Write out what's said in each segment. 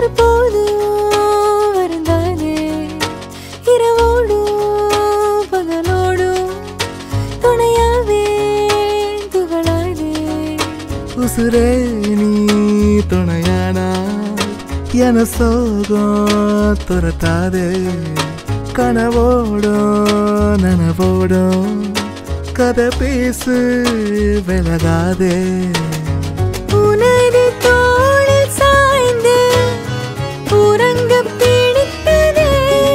ஒரு போதும் வருந்தாதே இரவோடும் பகலோடும் துணையாவே துகளாதே உசுரே நீ துணையானா என சோகம் துரத்தாதே கனவோடும் நனவோடும் கதை பேசு விலகாதே உனது தோளில் சாய்ந்து உறங்க பிடித்ததே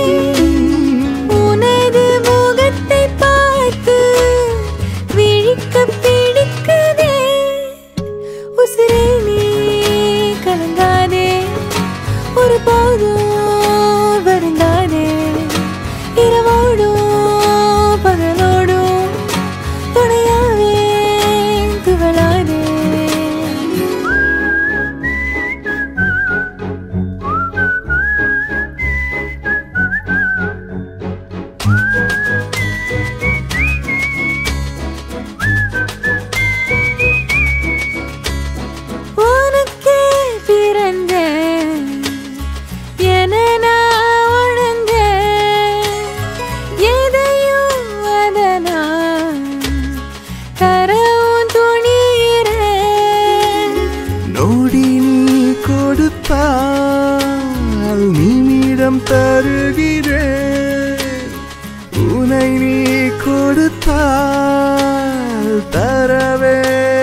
உனது முகத்தை பார்த்து விழிக்க பிடிக்குதே உசிரே நீ கலங்காதே ஒரு போதும் வருந்தாதே இரவோடும் பகலோடும் துணையாவே துகளாதே உனக்கே பிறந்தேன் என நான் உணர்ந்தேன் எதையும் அதனால் தரவும் துணிகிறேன் நோடி நீ கொடுத்தால் நிமிடம் தருகிறேன் உனை நீ கொடுத்தால் தரவே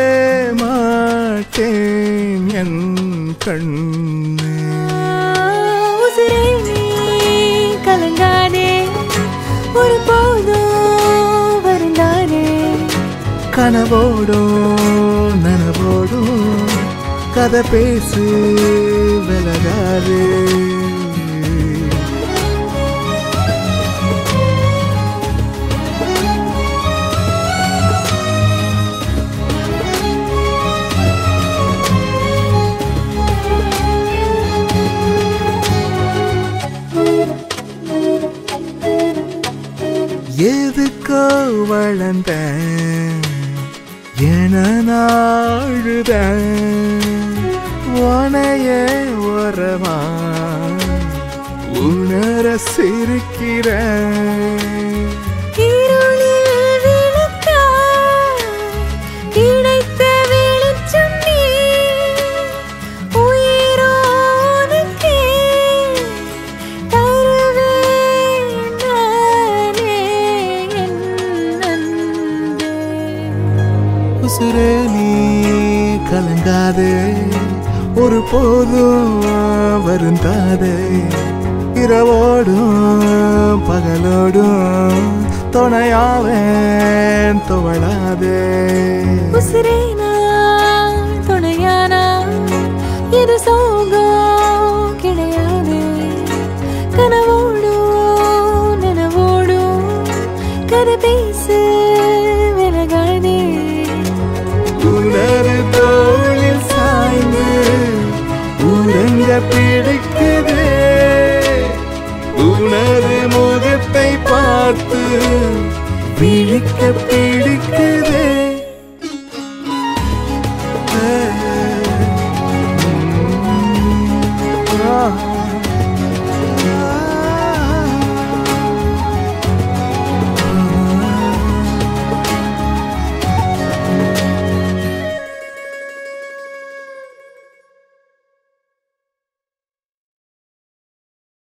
மாட்டேன் என் கண்ணே உசிரே நீ கலங்காதே ஒரு போதும் வருந்தாதே கனவோடும் நனவோடும் கதை பேசு விலகாதே எதுக்கோ வளர்ந்த என நாழுத உனைய உறவா உணர சிரிக்கிற இருளில் விளக்காய் கிடைத்த வெளிச்சம் நீ உயிரோனுக்கே தருவேன் நானே என் அன்பே உசுரே நீ கலங்காதே ஒரு போதும் வருந்தாதே இரவோடும் பகலோடும் துணையாவேன் துவளாதே உசிரே நான் துணையானா இது சோகம் கிடையாது கனவோடும் நனவோடும் கதை பேசு விலகாதே உணரு தோளில் சாய்ந்து உறங்க பிடிக்குதே உணரு முகத்தை பார்த்து விழிக்க பிடிக்குதே